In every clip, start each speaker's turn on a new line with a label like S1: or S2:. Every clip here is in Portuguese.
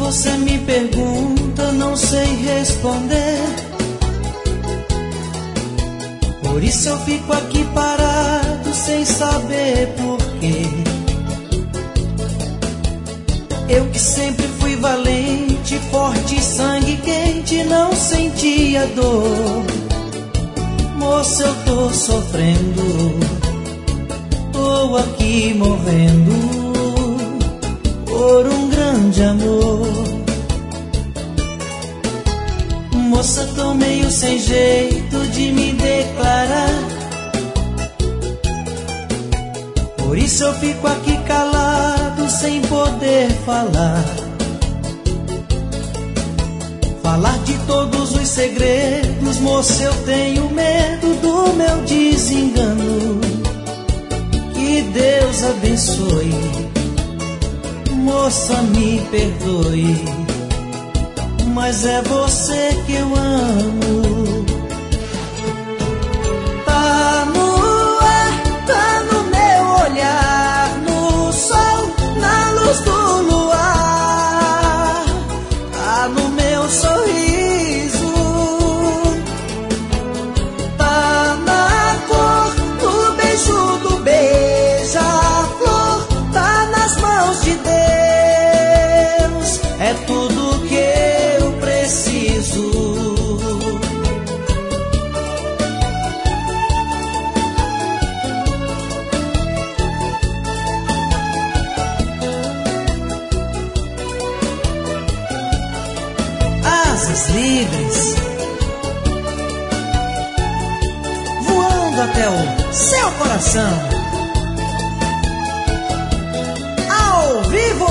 S1: Você me pergunta, não sei responder. Por isso eu fico aqui parado sem saber porquê. Eu que sempre fui valente, forte, sangue quente, não sentia dor. Moça, eu tô sofrendo, tô aqui morrendo por um grande amor. Moça, tô meio sem jeito de me declarar. Por isso eu fico aqui calado, sem poder falar. Falar de todos os segredos, moça, eu tenho medo do meu desengano. Que Deus abençoe, moça, me perdoe, mas é você que eu amo. Tá no ar, tá no meu olhar, no sol, na luz do luar, tá no meu sorriso, tá na cor do beijo do beija-flor, tá nas mãos de Deus, é tudo que eu preciso. Asas livres, voando até o seu coração, ao vivo.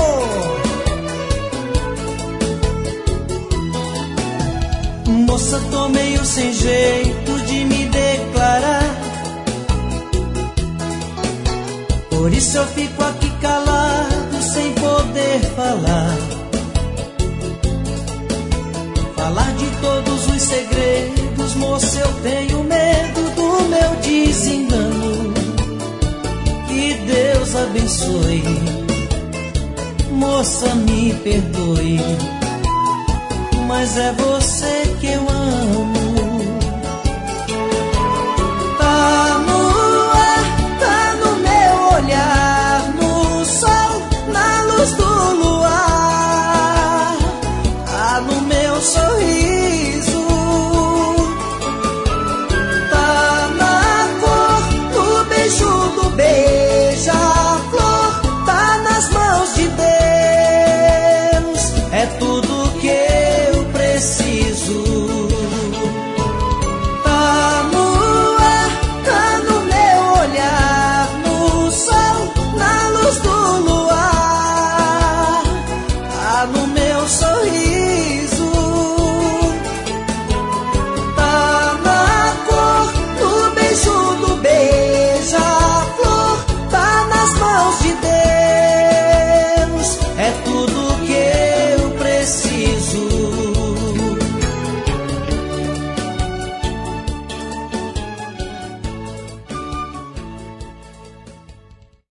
S1: Moça, tô meio sem jeito de me declarar. Por isso eu fico aqui calado, sem poder falar. Falar de todos os segredos, moça, eu tenho medo do meu desengano. Que Deus abençoe, moça, me perdoe, mas é você que eu amo. Tá no ar, tá no meu olhar, no sol, na luz do luar, tá no meu sorriso, tá na cor do beijo do beija-flor, tá nas mãos de Deus, é tudo que eu preciso. Tá no ar, tá no meu olhar, no sol, na luz do luar, tá no meu sorriso,